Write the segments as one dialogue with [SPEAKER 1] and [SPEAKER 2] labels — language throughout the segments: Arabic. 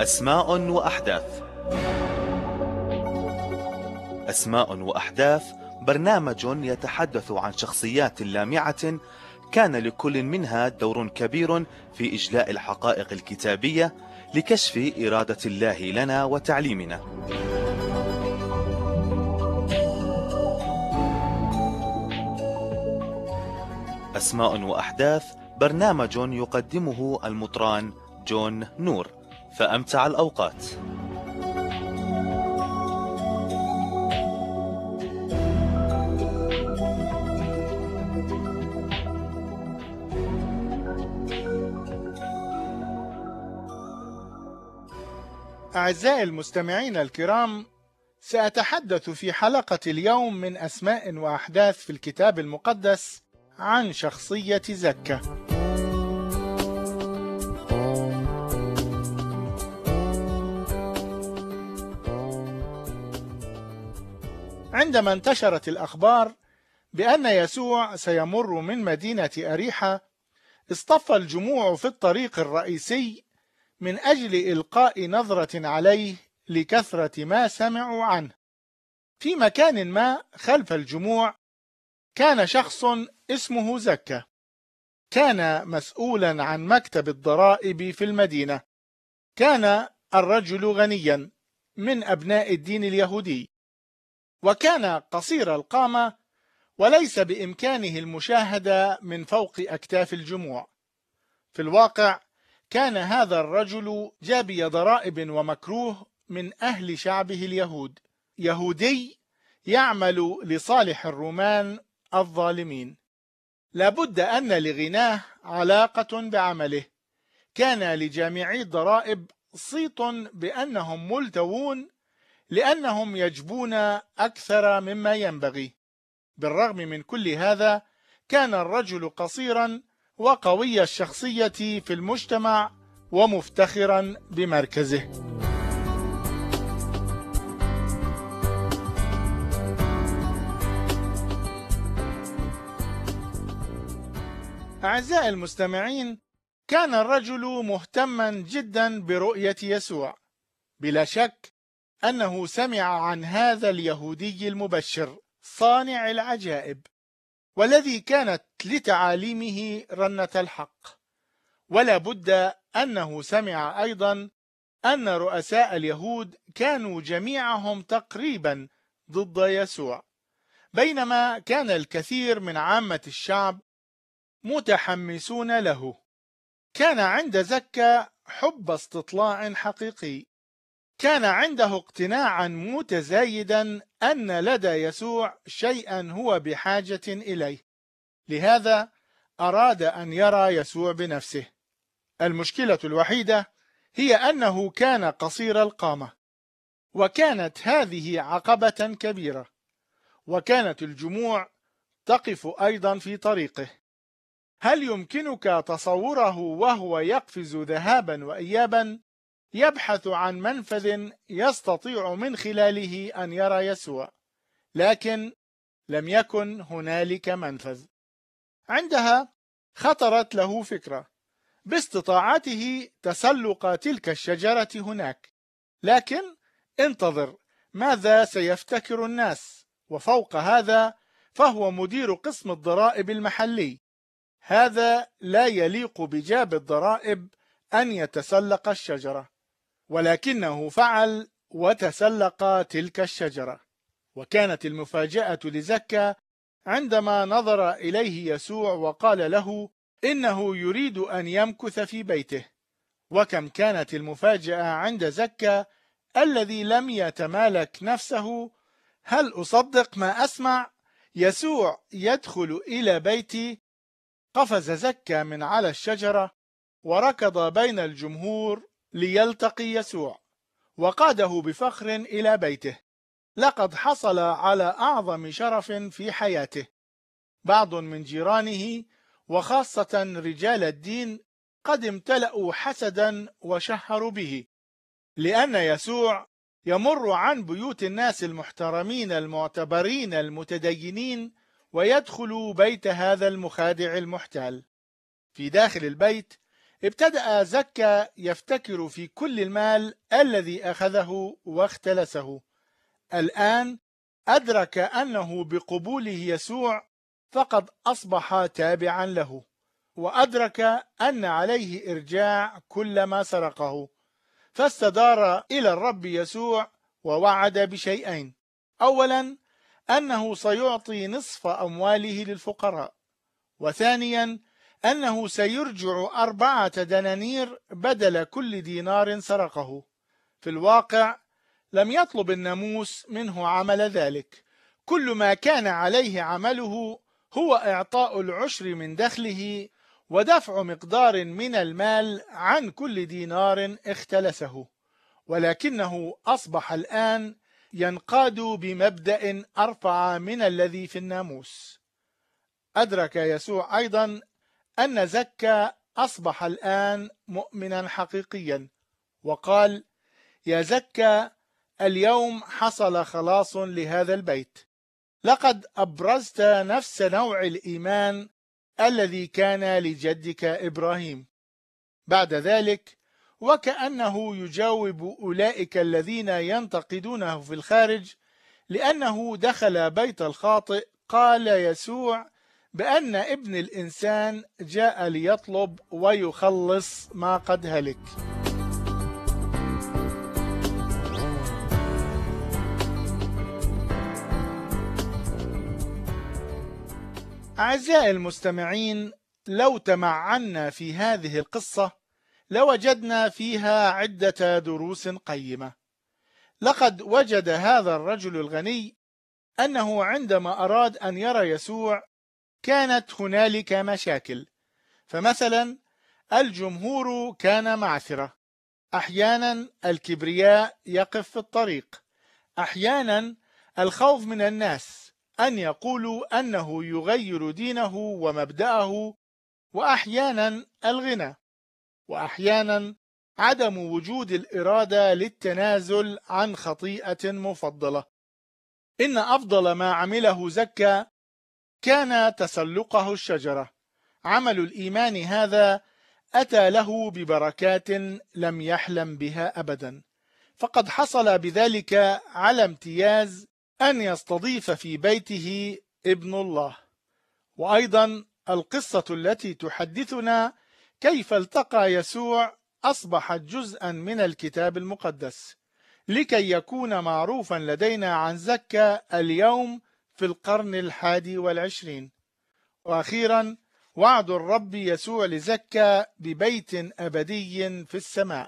[SPEAKER 1] أسماء وأحداث. أسماء وأحداث برنامج يتحدث عن شخصيات لامعة كان لكل منها دور كبير في إجلاء الحقائق الكتابية لكشف إرادة الله لنا وتعليمنا. أسماء وأحداث برنامج يقدمه المطران جون نور، فأمتع الأوقات.
[SPEAKER 2] أعزائي المستمعين الكرام، سأتحدث في حلقة اليوم من أسماء وأحداث في الكتاب المقدس عن شخصية زكا. عندما انتشرت الأخبار بأن يسوع سيمر من مدينة أريحة، اصطف الجموع في الطريق الرئيسي من أجل إلقاء نظرة عليه لكثرة ما سمعوا عنه. في مكان ما خلف الجموع كان شخص اسمه زكا، كان مسؤولا عن مكتب الضرائب في المدينة. كان الرجل غنيا من أبناء الدين اليهودي، وكان قصير القامة وليس بإمكانه المشاهدة من فوق أكتاف الجموع. في الواقع كان هذا الرجل جابي ضرائب ومكروه من أهل شعبه اليهود، يهودي يعمل لصالح الرومان الظالمين. لابد أن لغناه علاقة بعمله. كان لجامعي الضرائب صيت بأنهم ملتوون لأنهم يجبون أكثر مما ينبغي. بالرغم من كل هذا، كان الرجل قصيرا وقوي الشخصية في المجتمع ومفتخرا بمركزه. أعزائي المستمعين، كان الرجل مهتما جدا برؤية يسوع. بلا شك أنه سمع عن هذا اليهودي المبشر صانع العجائب، والذي كانت لتعاليمه رنة الحق. ولا بد أنه سمع أيضا أن رؤساء اليهود كانوا جميعهم تقريبا ضد يسوع، بينما كان الكثير من عامة الشعب متحمسون له. كان عند زكا حب استطلاع حقيقي. كان عنده اقتناعا متزايدا أن لدى يسوع شيئا هو بحاجة إليه، لهذا أراد أن يرى يسوع بنفسه. المشكلة الوحيدة هي أنه كان قصير القامة، وكانت هذه عقبة كبيرة، وكانت الجموع تقف أيضا في طريقه. هل يمكنك تصوره وهو يقفز ذهابا وإيابا يبحث عن منفذ يستطيع من خلاله أن يرى يسوع؟ لكن لم يكن هنالك منفذ. عندها خطرت له فكرة باستطاعته تسلق تلك الشجرة هناك، لكن انتظر ماذا سيفتكر الناس. وفوق هذا فهو مدير قسم الضرائب المحلي. هذا لا يليق بجاب الضرائب أن يتسلق الشجرة، ولكنه فعل وتسلق تلك الشجرة. وكانت المفاجأة لزكا عندما نظر إليه يسوع وقال له إنه يريد أن يمكث في بيته. وكم كانت المفاجأة عند زكا الذي لم يتمالك نفسه. هل أصدق ما أسمع؟ يسوع يدخل إلى بيتي. قفز زكا من على الشجرة وركض بين الجمهور ليلتقي يسوع، وقاده بفخر إلى بيته. لقد حصل على أعظم شرف في حياته. بعض من جيرانه وخاصة رجال الدين قد امتلأوا حسدا وشهروا به، لأن يسوع يمر عن بيوت الناس المحترمين المعتبرين المتدينين ويدخل بيت هذا المخادع المحتال. في داخل البيت ابتدأ زكا يفتكر في كل المال الذي أخذه واختلسه. الآن أدرك أنه بقبوله يسوع فقد أصبح تابعا له، وأدرك أن عليه إرجاع كل ما سرقه، فاستدار إلى الرب يسوع ووعد بشيئين: أولا أنه سيعطي نصف أمواله للفقراء، وثانيا أنه سيرجع 4 دنانير بدل كل دينار سرقه. في الواقع لم يطلب الناموس منه عمل ذلك، كل ما كان عليه عمله هو إعطاء العشر من دخله ودفع مقدار من المال عن كل دينار اختلسه، ولكنه أصبح الآن ينقاد بمبدأ أرفع من الذي في الناموس. أدرك يسوع أيضا أن زكا أصبح الآن مؤمنا حقيقيا، وقال: يا زكا، اليوم حصل خلاص لهذا البيت، لقد أبرزت نفس نوع الإيمان الذي كان لجدك إبراهيم. بعد ذلك وكأنه يجاوب أولئك الذين ينتقدونه في الخارج لأنه دخل بيت الخاطئ، قال يسوع بأن ابن الإنسان جاء ليطلب ويخلص ما قد هلك. أعزائي المستمعين، لو تمعنا في هذه القصة لوجدنا فيها عدة دروس قيمة. لقد وجد هذا الرجل الغني أنه عندما أراد أن يرى يسوع كانت هنالك مشاكل، فمثلا الجمهور كان معثرة، أحيانا الكبرياء يقف في الطريق، أحيانا الخوف من الناس أن يقولوا أنه يغير دينه ومبدأه، وأحيانا الغنى، وأحيانا عدم وجود الإرادة للتنازل عن خطيئة مفضلة. إن أفضل ما عمله زكا كان تسلقه الشجرة. عمل الإيمان هذا أتى له ببركات لم يحلم بها أبدا، فقد حصل بذلك على امتياز أن يستضيف في بيته ابن الله. وأيضا القصة التي تحدثنا كيف التقى يسوع أصبحت جزءا من الكتاب المقدس لكي يكون معروفا لدينا عن زكا اليوم في القرن 21. وأخيرا وعد الرب يسوع لزكا ببيت أبدي في السماء.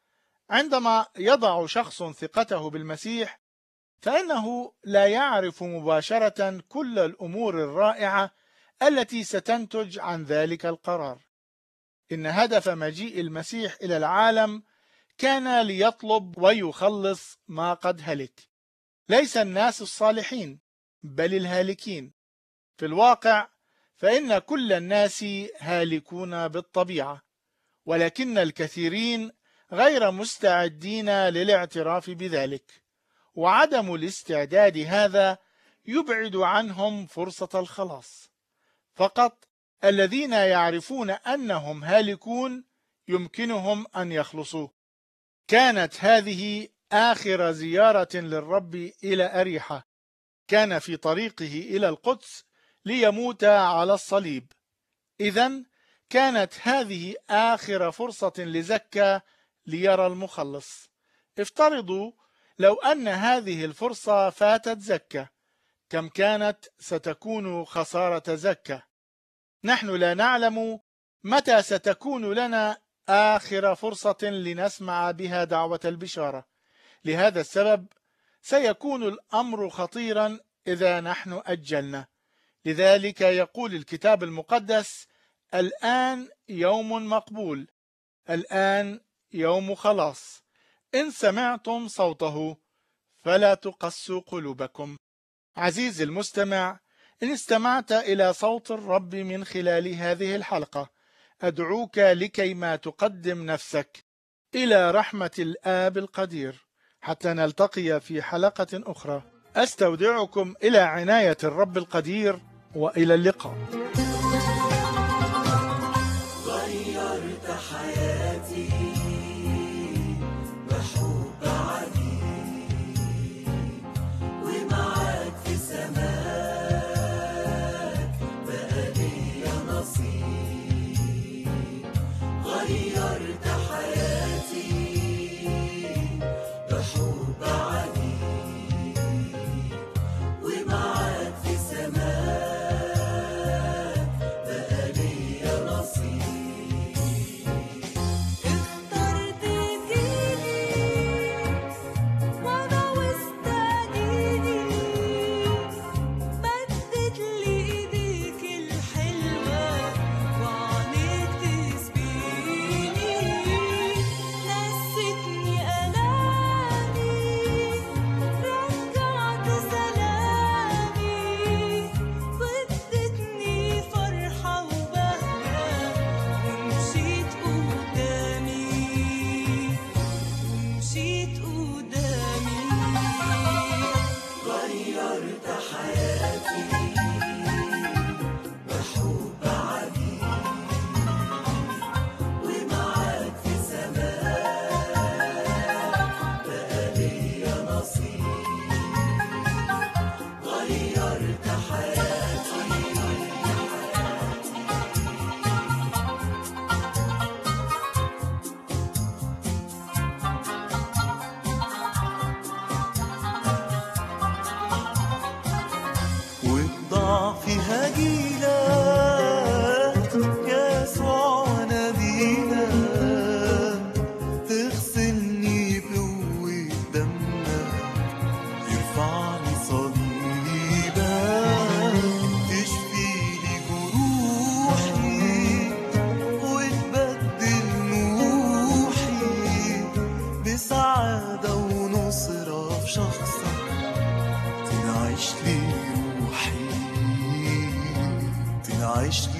[SPEAKER 2] عندما يضع شخص ثقته بالمسيح فإنه لا يعرف مباشرة كل الأمور الرائعة التي ستنتج عن ذلك القرار. إن هدف مجيء المسيح إلى العالم كان ليطلب ويخلص ما قد هلك، ليس الناس الصالحين بل الهالكين. في الواقع فإن كل الناس هالكون بالطبيعة، ولكن الكثيرين غير مستعدين للاعتراف بذلك، وعدم الاستعداد هذا يبعد عنهم فرصة الخلاص. فقط الذين يعرفون أنهم هالكون يمكنهم أن يخلصوا. كانت هذه آخر زيارة للرب إلى أريحة، كان في طريقه إلى القدس ليموت على الصليب. إذن كانت هذه آخر فرصة لزكا ليرى المخلص. افترضوا لو أن هذه الفرصة فاتت زكا، كم كانت ستكون خسارة زكا؟ نحن لا نعلم متى ستكون لنا آخر فرصة لنسمع بها دعوة البشارة. لهذا السبب سيكون الأمر خطيرا إذا نحن أجلنا. لذلك يقول الكتاب المقدس: الآن يوم مقبول، الآن يوم خلاص، إن سمعتم صوته فلا تقسوا قلوبكم. عزيزي المستمع، إن استمعت إلى صوت الرب من خلال هذه الحلقة، أدعوك لكي ما تقدم نفسك إلى رحمة الآب القدير حتى نلتقي في حلقة أخرى. أستودعكم إلى عناية الرب القدير، وإلى اللقاء. غيرت حياتي.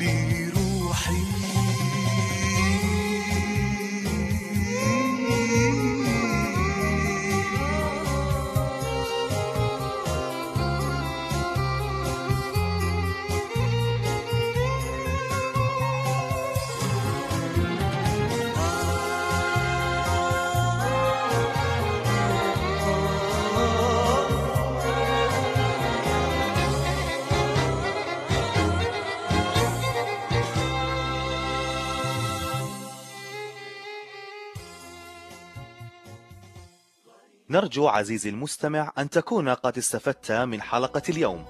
[SPEAKER 3] بروحي.
[SPEAKER 1] نرجو عزيزي المستمع أن تكون قد استفدت من حلقة اليوم.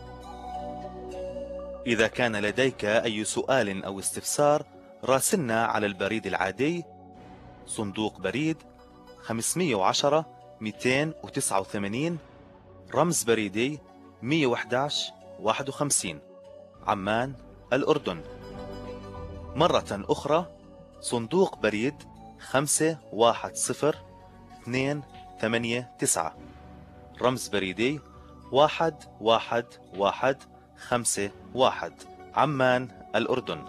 [SPEAKER 1] إذا كان لديك أي سؤال أو استفسار راسلنا على البريد العادي صندوق بريد 510 289 رمز بريدي 111 51 عمان الأردن. مرة أخرى صندوق بريد 510-289 رمز بريدي 11151 عمان الأردن.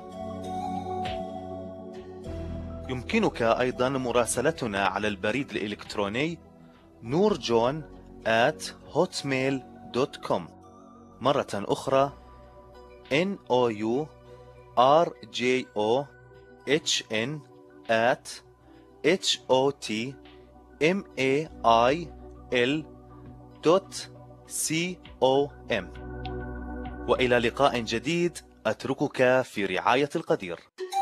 [SPEAKER 1] يمكنك أيضا مراسلتنا على البريد الإلكتروني nourjon@hotmail.com. مرة أخرى nourjohn@hotmail.com. وإلى لقاء جديد، أتركك في رعاية القدير.